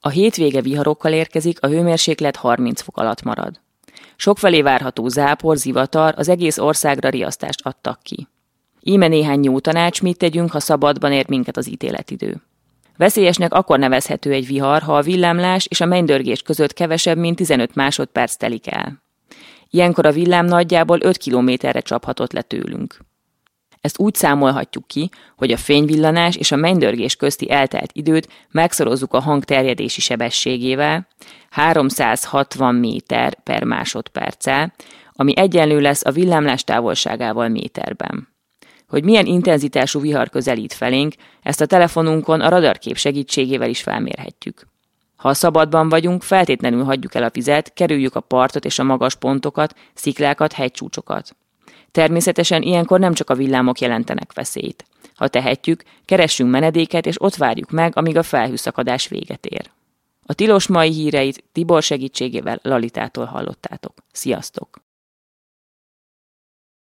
A hétvége viharokkal érkezik, a hőmérséklet 30 fok alatt marad. Sokfelé várható zápor, zivatar az egész országra riasztást adtak ki. Íme néhány jó tanács, mit tegyünk, ha szabadban ér minket az ítéletidő. Veszélyesnek akkor nevezhető egy vihar, ha a villámlás és a mennydörgés között kevesebb, mint 15 másodperc telik el. Ilyenkor a villám nagyjából 5 kilométerre csaphatott le tőlünk. Ezt úgy számolhatjuk ki, hogy a fényvillanás és a mennydörgés közti eltelt időt megszorozzuk a hang terjedési sebességével, 360 méter per másodperccel, ami egyenlő lesz a villámlás távolságával méterben. Hogy milyen intenzitású vihar közelít felénk, ezt a telefonunkon a radarkép segítségével is felmérhetjük. Ha a szabadban vagyunk, feltétlenül hagyjuk el a vizet, kerüljük a partot és a magas pontokat, sziklákat, hegycsúcsokat. Természetesen ilyenkor nem csak a villámok jelentenek veszélyt. Ha tehetjük, keressünk menedéket, és ott várjuk meg, amíg a felhőszakadás véget ér. A tilos mai híreit Tibor segítségével Lalitától hallottátok. Sziasztok!